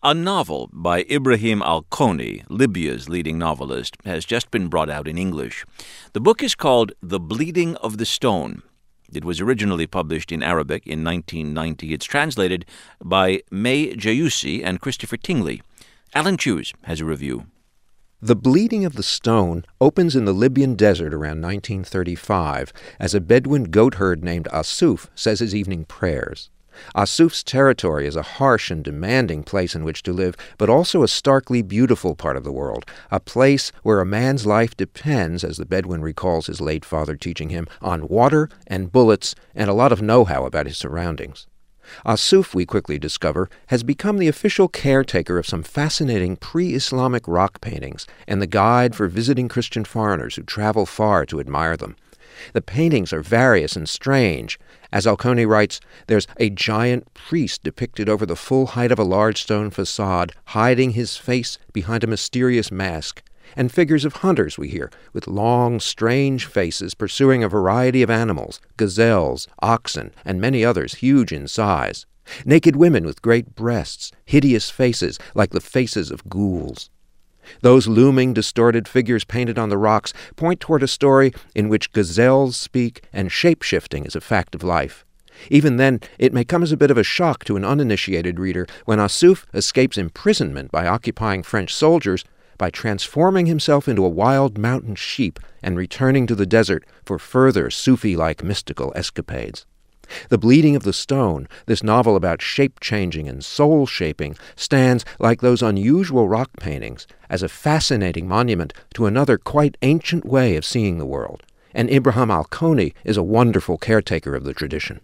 A novel by Ibrahim Al-Koni, Libya's leading novelist, has just been brought out in English. The book is called The Bleeding of the Stone. It was originally published in Arabic in 1990. It's translated by May Jayusi and Christopher Tingley. Alan Chews has a review. The Bleeding of the Stone opens in the Libyan desert around 1935 as a Bedouin goat-herd named Asuf says his evening prayers. Asuf's territory is a harsh and demanding place in which to live, but also a starkly beautiful part of the world, a place where a man's life depends, as the Bedouin recalls his late father teaching him, on water and bullets and a lot of know-how about his surroundings. Asuf, we quickly discover, has become the official caretaker of some fascinating pre-Islamic rock paintings and the guide for visiting Christian foreigners who travel far to admire them. The paintings are various and strange. As Al-Koni writes, there's a giant priest depicted over the full height of a large stone facade, hiding his face behind a mysterious mask, and figures of hunters we hear, with long, strange faces pursuing a variety of animals, gazelles, oxen, and many others huge in size. Naked women with great breasts, hideous faces like the faces of ghouls. Those looming, distorted figures painted on the rocks point toward a story in which gazelles speak and shape-shifting is a fact of life. Even then, it may come as a bit of a shock to an uninitiated reader when Asuf escapes imprisonment by occupying French soldiers by transforming himself into a wild mountain sheep and returning to the desert for further Sufi-like mystical escapades. The Bleeding of the Stone, this novel about shape-changing and soul-shaping, stands, like those unusual rock paintings, as a fascinating monument to another quite ancient way of seeing the world. And Ibrahim Al-Koni is a wonderful caretaker of the tradition.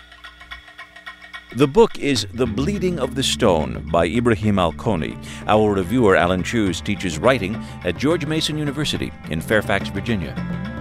The book is The Bleeding of the Stone by Ibrahim Al-Koni. Our reviewer, Alan Chews, teaches writing at George Mason University in Fairfax, Virginia.